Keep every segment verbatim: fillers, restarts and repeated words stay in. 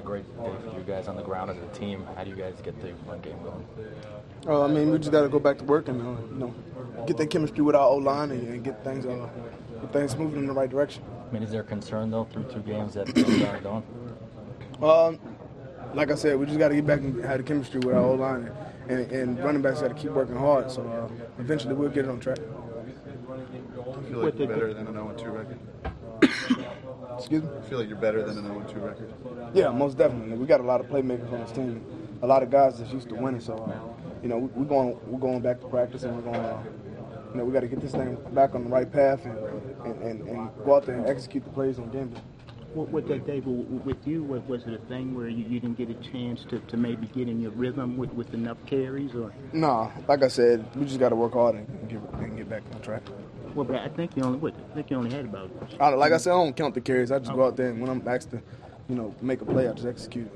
great day for you guys on the ground as a team. How do you guys get the run game going? Uh, I mean, we just got to go back to work and uh, you know get that chemistry with our O-line and, and get things uh, get things moving in the right direction. I mean, is there concern though through two games that things aren't going? Um, like I said, we just got to get back and have the chemistry with our O-line, and, and, and running backs got to keep working hard. So uh, eventually we'll get it on track. I feel like you're better than an oh and two record. Excuse me? I feel like you're better than an oh and two record. Yeah, most definitely. We got a lot of playmakers on this team. A lot of guys that's used to winning. So, uh, you know, we're going we're going back to practice, and we're going. Uh, you know, we got to get this thing back on the right path and and, and, and go out there and execute the plays on game day. What, what that day with you, was it a thing where you, you didn't get a chance to, to maybe get in your rhythm with, with enough carries? Or? Nah, like I said, we just got to work hard and get, and get back on track. Well, but I think you only what? I think you only had about. I, like I said, I don't count the carries. I just okay. go out there and when I'm asked to, you know, make a play, I just execute.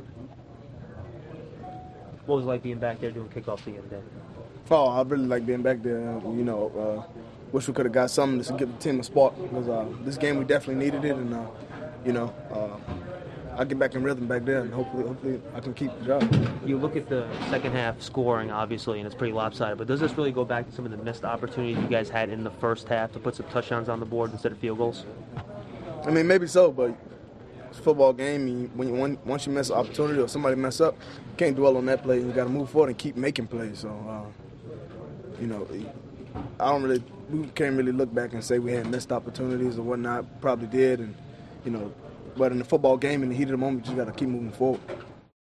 What was it like being back there doing kickoff the other day? Oh, I really like being back there. You know, uh, wish we could have got something to give the team a spark because uh, this game we definitely needed it, and uh, you know, uh, I get back in rhythm back there, and hopefully, hopefully, I can keep the job. You look at the second half scoring, obviously, and it's pretty lopsided. But does this really go back to some of the missed opportunities you guys had in the first half to put some touchdowns on the board instead of field goals? I mean, maybe so, but it's a football game. And when you, once you miss an opportunity or somebody mess up, you can't dwell on that play. You got to move forward and keep making plays. So, uh, you know, I don't really, we can't really look back and say we had missed opportunities or whatnot. Probably did, and you know, but in the football game, in the heat of the moment, you just got to keep moving forward.